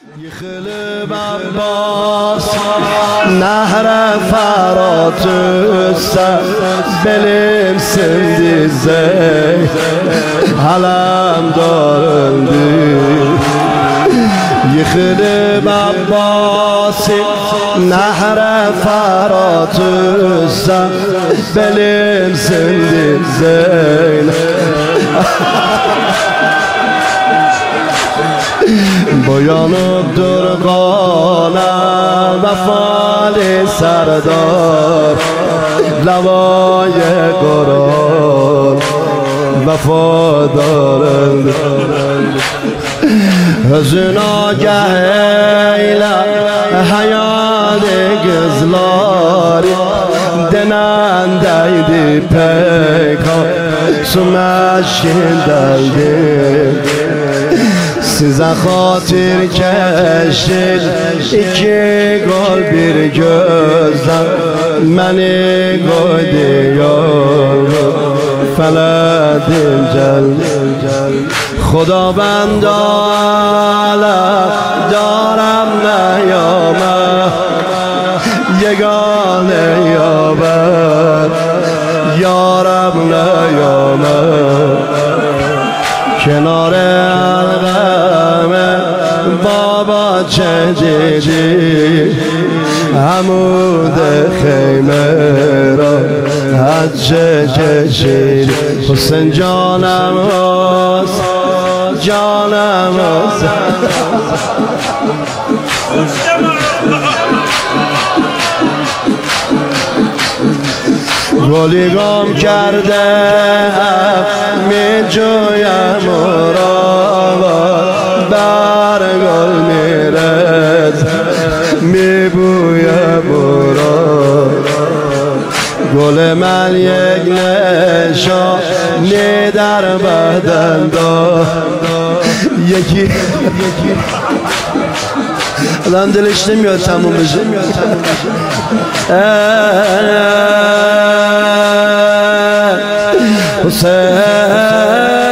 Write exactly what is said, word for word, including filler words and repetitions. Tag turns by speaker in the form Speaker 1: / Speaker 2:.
Speaker 1: Yıkılıp Abbas nehre Ferhat üstse belimsin dizey Halem darıldı. Yıkılıp Abbas nehre Ferhat üstse belimsin dizey Boyanıp durgana vefali serdar Lavaye Kur'an vefadarın Hüzün agah eyle hayali kızlar Denendeydi pek Sümeşin deldi Size hatir keşil iki gol bir gözden Meni koydu yol feledim cel Khuda bend ala darem neyame Yegane yaber yarem neyame Kenare بابا چه دیدی عمود خیمه را حجه کشید حسین جانم هست جانم هست گلی گم کرده می جویم را بر گل میرد میبویم برا گل من یک نشانی در بدن دار یکی الان دلش نمیاد تموم بشه حسین